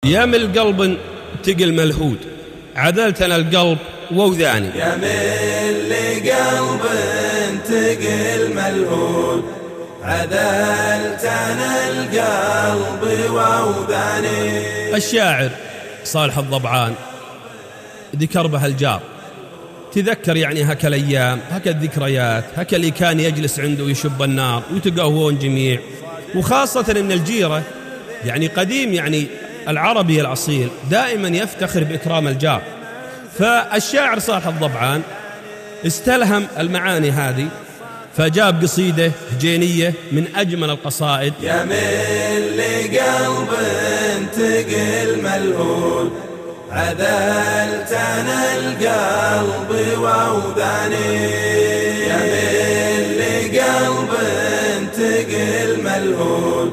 يا من القلب تقل ملهود عدلتنا القلب ووذاني. يا من لقلب تقل ملهود عدلتنا القلب ووذاني. الشاعر صالح الضبعان ذكر به الجار، تذكر يعني هكا الأيام هكا الذكريات هكا اللي كان يجلس عنده يشب النار ويتقهوون جميع، وخاصة ان الجيرة يعني قديم يعني العربي الأصيل دائما يفتخر بإكرام الجار. فالشاعر صالح الضبعان استلهم المعاني هذه فجاب قصيدة هجينية من أجمل القصائد. يا من لقلب تقل ملهود عدلتنا القلب ووذاني. يا من لقلب تقل ملهود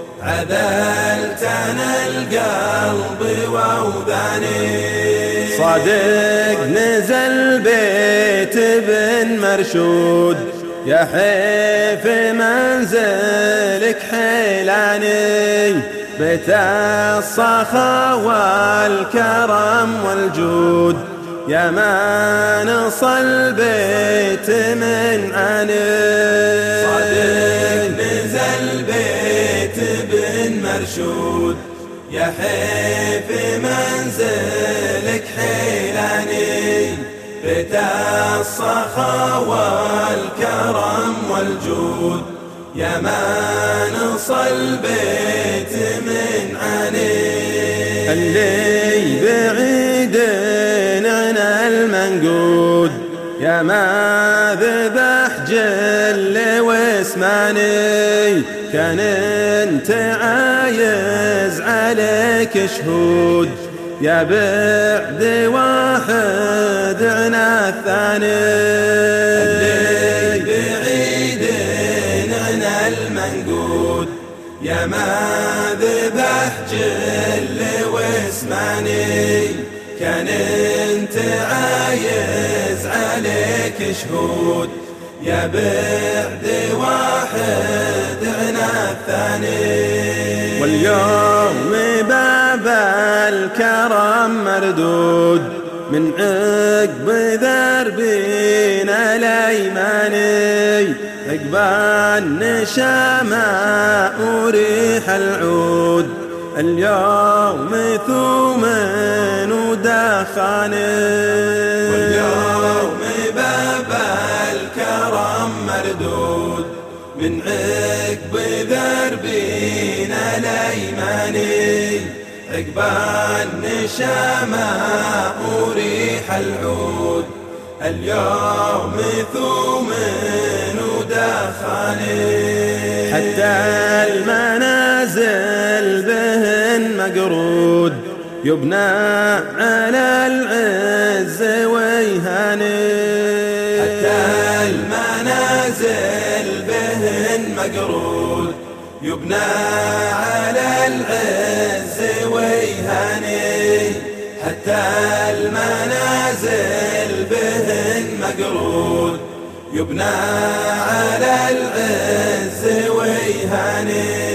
عدلتنا القلب ووذاني. صادق نزل بيت بن مرشود يا حيف منزلك حيلاني. بيت الصخا والكرم والجود يا ما نصل بيت من عني. صادق نزل بيت بن مرشود يا حيف منزلك حيلاني. بيت الصخا والكرم والجود يا ما نصل بيت من عني. اللي بعيد عن المنقود يا ما ذبح جل واسماني. كان انت عايز عليك شهود يا بعد واحد عن الثاني. اللي بعيد عن المنقود يا ما ذبح جل واسماني. كان انت عايز عليك شهود يا بعد واحد عن الثاني. واليوم باب الكرم مردود من عقب ذربنا الايماني. عقب النشامة وريح العود اليوم ثومن ودخاني. واليوم باب الكرم مردود من عقب ذربنا الايماني. عقب النشامة وريح العود اليوم ثومن ودخاني. حتى المنازل بهن مقرود يبنى على العز ويهاني. حتى المنازل بهن مقرود يبنى على العز ويهاني. حتى المنازل بهن مقرود يبنى على العز ويهاني.